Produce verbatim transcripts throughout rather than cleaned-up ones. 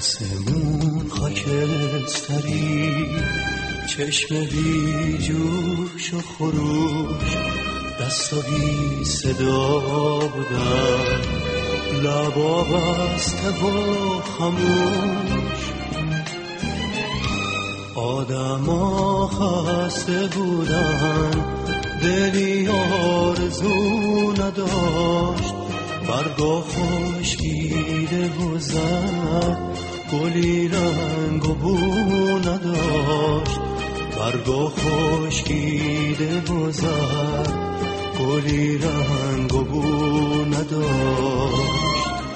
آسمون خاکستری، چشم بی جوش و خروش، دستا بی صدا بودن، لبا بسته و خموش. آدما خسته بودن، دلی آرزو نداشت، برگا خشکیده و زرد، گلی رنگ و بو نداشت، برگا خشکیده و زرد، گلی رنگ و بو نداشت.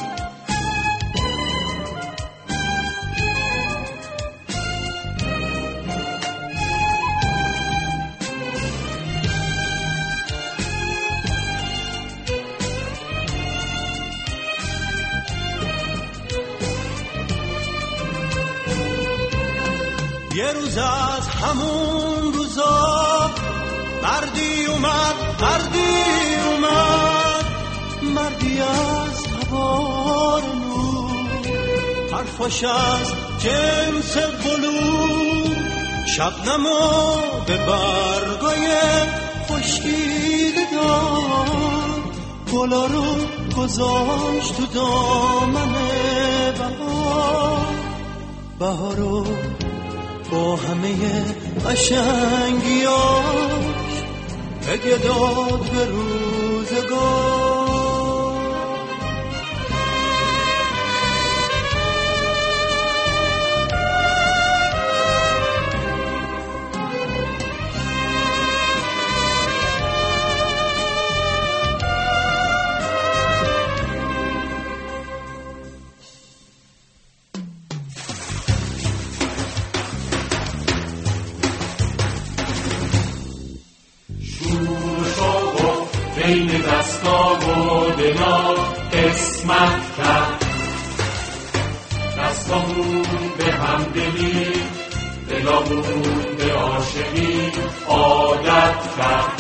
یه روز از همون روزا مردی اومد، مردی اومد، مردی از تبار نور، حرفاش از جنس بلور، شبنمو به برگای خشکیده داد، گلا رو گذاشت تو دامن بهار، بهارو با همه قشنگیاش هدیه داد به روزگار. بین دستا و دلا قسمت کرد، دستامون به همدلی، دلامون به عاشقی عادت کرد.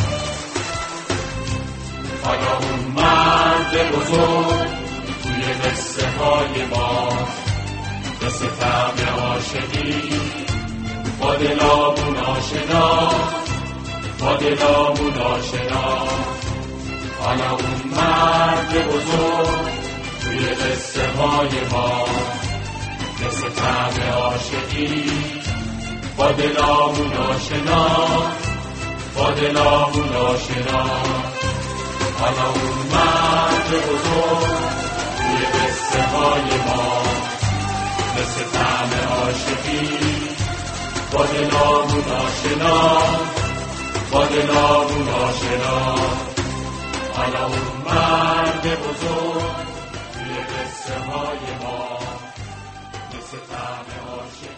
حالا اون مرد بزرگ توی قصه های ما، قصه طعم عاشقی با دلامون آشنا، با دلامون آشنا. حالا اون مرد بزرگ توی قصه های ما، قصه طعم عاشقی با دلامون آشنا، با دلامون آشنا. حالا اون مرد بزرگ توی قصه های ما، قصه طعم عاشقی با دلامون آشنا، با دلامون آشنا. حالا اون مرد بزرگ توی قصه های ما، مثل طعم عاشقی